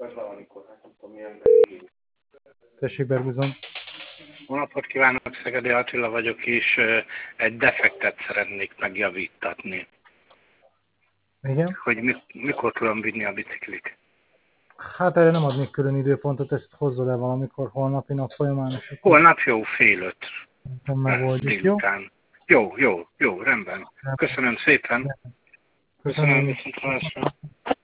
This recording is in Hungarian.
Tessék, Berguzon. Jó napot kívánok, Szegedi Attila vagyok, és egy defektet szeretnék megjavítatni. Igen? Hogy mikor tudom vinni a biciklit? Hát erre nem adnék külön időpontot, ezt hozzol le valamikor holnapi nap folyamán, és akkor Holnap jó, 4:30. megoldjuk, jó? Jó, rendben. Köszönöm szépen. Köszönöm viszontlátásra.